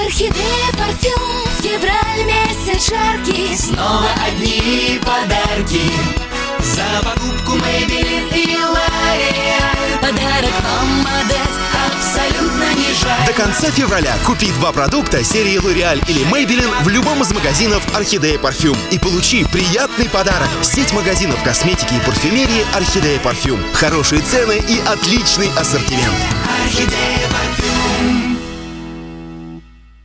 Орхидея парфюм, февраль месяц жаркий, снова одни подарки. За покупку Maybelline и L'Oreal подарок вам отдать абсолютно не жаль. До конца февраля купи 2 продукта серии L'Oreal или Maybelline в любом из магазинов Орхидея парфюм и получи приятный подарок. Сеть магазинов косметики и парфюмерии Орхидея парфюм. Хорошие цены и отличный ассортимент. Орхидея